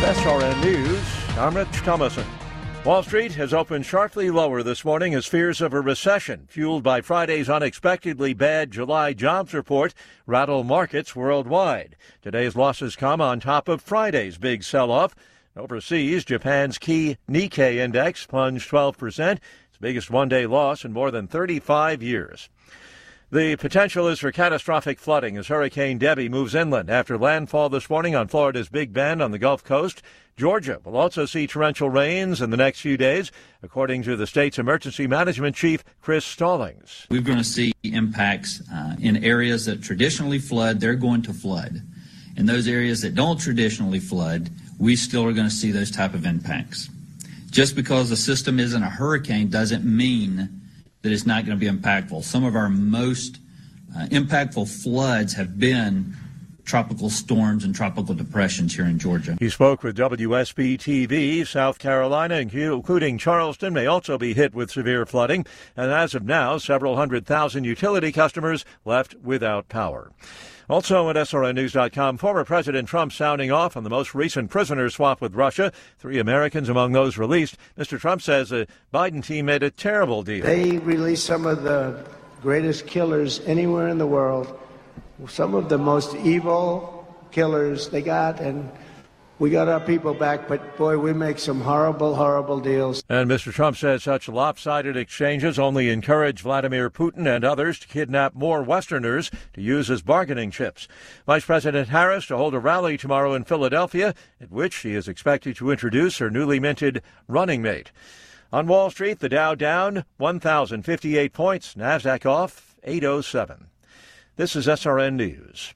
SRN News, I'm Rich Thomason. Wall Street has opened sharply lower this morning as fears of a recession, fueled by Friday's unexpectedly bad July jobs report, rattle markets worldwide. Today's losses come on top of Friday's big sell-off. Overseas, Japan's key Nikkei index plunged 12%, its biggest one-day loss in more than 35 years. The potential is for catastrophic flooding as Hurricane Debby moves inland after landfall this morning on Florida's Big Bend on the Gulf Coast. Georgia will also see torrential rains in the next few days, according to the state's emergency management chief, Chris Stallings. We're going to see impacts in areas that traditionally flood. They're going to flood. In those areas that don't traditionally flood, we still are going to see those type of impacts. Just because the system isn't a hurricane doesn't mean that it's not going to be impactful. Some of our most impactful floods have been tropical storms and tropical depressions here in Georgia. He spoke with WSB-TV. South Carolina, including Charleston, may also be hit with severe flooding. And as of now, several 100,000 utility customers left without power. Also at SRNnews.com, former President Trump sounding off on the most recent prisoner swap with Russia. 3 Americans among those released. Mr. Trump says the Biden team made a terrible deal. They released some of the greatest killers anywhere in the world, some of the most evil killers they got, and we got our people back, but boy, we make some horrible, horrible deals. And Mr. Trump says such lopsided exchanges only encourage Vladimir Putin and others to kidnap more Westerners to use as bargaining chips. Vice President Harris to hold a rally tomorrow in Philadelphia, at which she is expected to introduce her newly minted running mate. On Wall Street, the Dow down 1,058 points, NASDAQ off 807. This is SRN News.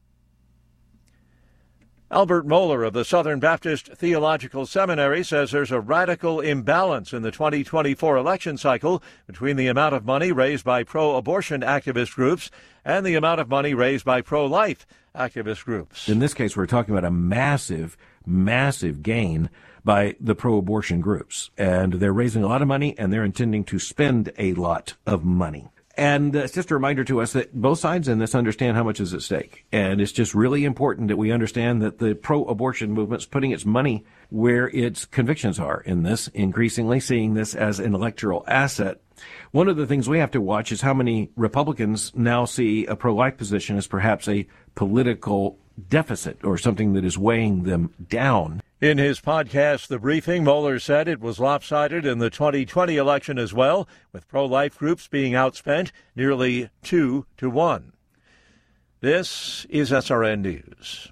Albert Mohler of the Southern Baptist Theological Seminary says there's a radical imbalance in the 2024 election cycle between the amount of money raised by pro-abortion activist groups and the amount of money raised by pro-life activist groups. In this case, we're talking about a massive gain by the pro-abortion groups. And they're raising a lot of money, and they're intending to spend a lot of money. And it's just a reminder to us that both sides in this understand how much is at stake. And it's just really important that we understand that the pro-abortion movement's putting its money where its convictions are in this, increasingly seeing this as an electoral asset. One of the things we have to watch is how many Republicans now see a pro-life position as perhaps a political deficit or something that is weighing them down. In his podcast, The Briefing, Mohler said it was lopsided in the 2020 election as well, with pro-life groups being outspent nearly 2-1. This is SRN News.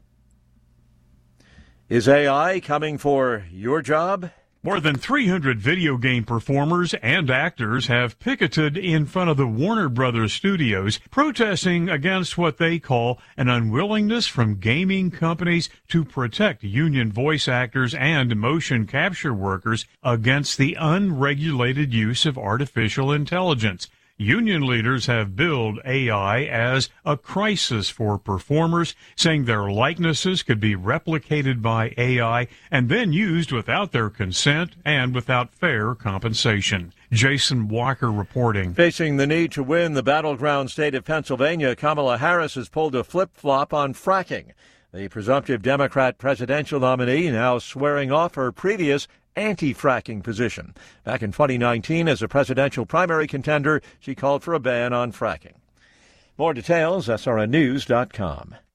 Is AI coming for your job? More than 300 video game performers and actors have picketed in front of the Warner Brothers studios, protesting against what they call an unwillingness from gaming companies to protect union voice actors and motion capture workers against the unregulated use of artificial intelligence. Union leaders have billed AI as a crisis for performers, saying their likenesses could be replicated by AI and then used without their consent and without fair compensation. Jason Walker reporting. Facing the need to win the battleground state of Pennsylvania, Kamala Harris has pulled a flip-flop on fracking. The presumptive Democrat presidential nominee now swearing off her previous anti-fracking position. Back in 2019, as a presidential primary contender, she called for a ban on fracking. More details, SRNnews.com.